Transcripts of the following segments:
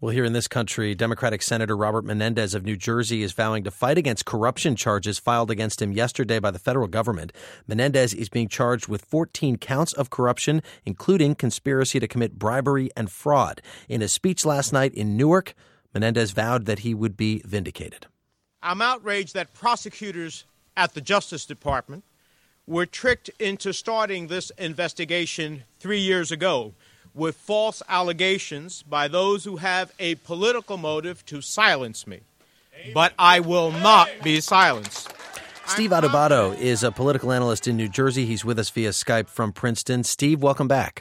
Well, here in this country, Democratic Senator Robert Menendez of New Jersey is vowing to fight against corruption charges filed against him yesterday by the federal government. Menendez is being charged with 14 counts of corruption, including conspiracy to commit bribery and fraud. In a speech last night in Newark, Menendez vowed that he would be vindicated. I'm outraged that prosecutors at the Justice Department were tricked into starting this investigation 3 years ago with false allegations by those who have a political motive to silence me. But I will not be silenced. Steve Adubato is a political analyst in New Jersey. He's with us via Skype from Princeton. Steve, welcome back.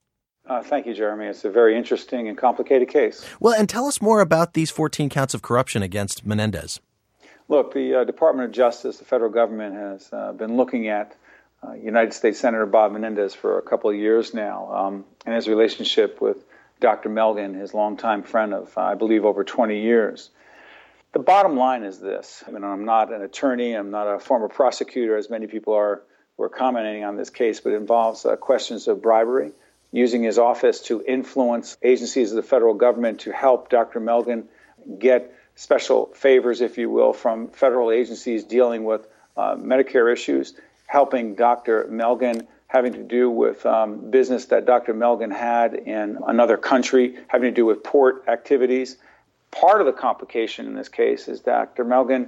Thank you, Jeremy. It's a very interesting and complicated case. Well, and tell us more about these 14 counts of corruption against Menendez. Look, the Department of Justice, the federal government, has been looking at United States Senator Bob Menendez for a couple of years now, and his relationship with Dr. Melgen, his longtime friend of, I believe, over 20 years. The bottom line is this. I mean, I'm not an attorney. I'm not a former prosecutor, as many people are who are commenting on this case, but it involves questions of bribery, using his office to influence agencies of the federal government to help Dr. Melgen get special favors, if you will, from federal agencies dealing with Medicare issues, helping Dr. Melgen having to do with business that Dr. Melgen had in another country, having to do with port activities. Part of the complication in this case is Dr. Melgen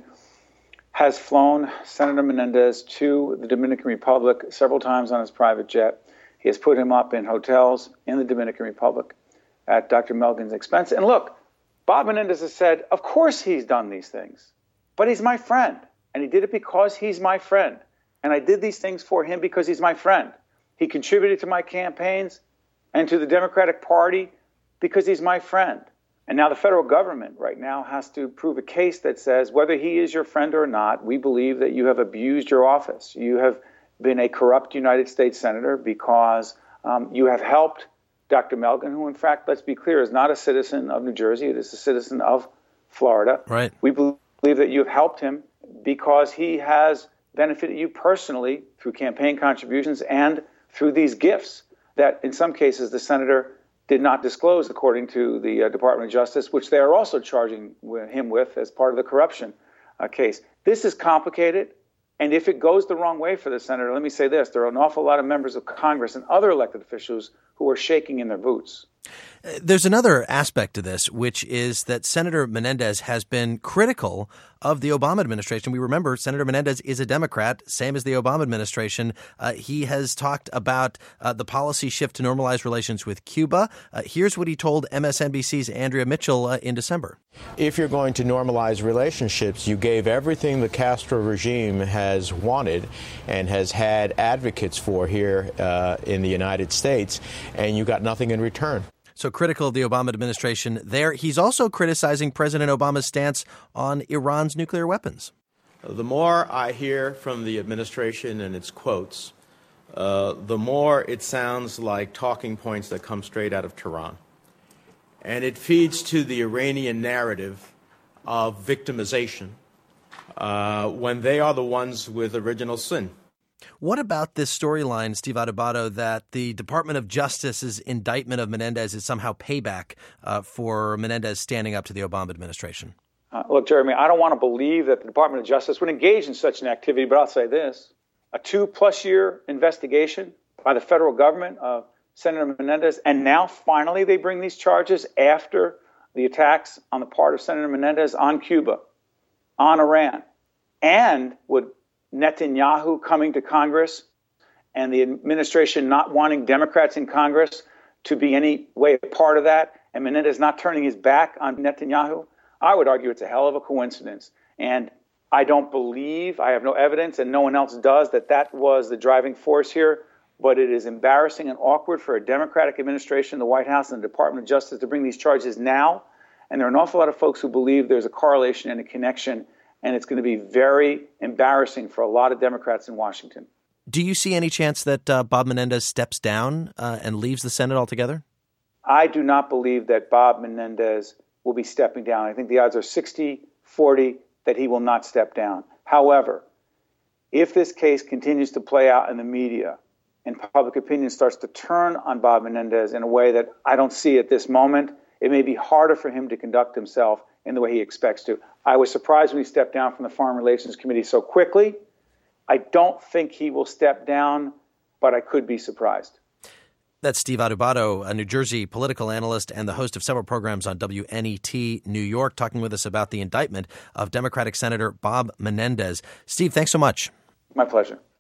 has flown Senator Menendez to the Dominican Republic several times on his private jet. He has put him up in hotels in the Dominican Republic at Dr. Melgen's expense. And look, Bob Menendez has said, of course he's done these things, but he's my friend, and he did it because he's my friend. And I did these things for him because he's my friend. He contributed to my campaigns and to the Democratic Party because he's my friend. And now the federal government right now has to prove a case that says whether he is your friend or not, we believe that you have abused your office. You have been a corrupt United States senator because you have helped Dr. Melgen, who, in fact, let's be clear, is not a citizen of New Jersey. It is a citizen of Florida. Right. We believe that you have helped him because he has benefited you personally through campaign contributions and through these gifts that, in some cases, the senator did not disclose, according to the Department of Justice, which they are also charging him with as part of the corruption case. This is complicated. And if it goes the wrong way for the senator, let me say this, there are an awful lot of members of Congress and other elected officials who are shaking in their boots. There's another aspect to this, which is that Senator Menendez has been critical of the Obama administration. We remember Senator Menendez is a Democrat, same as the Obama administration. He has talked about the policy shift to normalize relations with Cuba. Here's what he told MSNBC's Andrea Mitchell in December. If you're going to normalize relationships, you gave everything the Castro regime has wanted and has had advocates for here in the United States, and you got nothing in return. So critical of the Obama administration there. He's also criticizing President Obama's stance on Iran's nuclear weapons. The more I hear from the administration and its quotes, the more it sounds like talking points that come straight out of Tehran. And it feeds to the Iranian narrative of victimization when they are the ones with original sin. What about this storyline, Steve Adubato, that the Department of Justice's indictment of Menendez is somehow payback for Menendez standing up to the Obama administration? Look, Jeremy, I don't want to believe that the Department of Justice would engage in such an activity, but I'll say this. A 2+ year investigation by the federal government of Senator Menendez, and now finally they bring these charges after the attacks on the part of Senator Menendez on Cuba, on Iran, and would Netanyahu coming to Congress and the administration not wanting Democrats in Congress to be any way a part of that, and Menendez not turning his back on Netanyahu, I would argue it's a hell of a coincidence. And I don't believe, I have no evidence, and no one else does, that that was the driving force here. But it is embarrassing and awkward for a Democratic administration, the White House, and the Department of Justice to bring these charges now. And there are an awful lot of folks who believe there's a correlation and a connection. And it's going to be very embarrassing for a lot of Democrats in Washington. Do you see any chance that Bob Menendez steps down and leaves the Senate altogether? I do not believe that Bob Menendez will be stepping down. I think the odds are 60-40 that he will not step down. However, if this case continues to play out in the media and public opinion starts to turn on Bob Menendez in a way that I don't see at this moment, it may be harder for him to conduct himself in the way he expects to. I was surprised when he stepped down from the Foreign Relations Committee so quickly. I don't think he will step down, but I could be surprised. That's Steve Adubato, a New Jersey political analyst and the host of several programs on WNET New York, talking with us about the indictment of Democratic Senator Bob Menendez. Steve, thanks so much. My pleasure.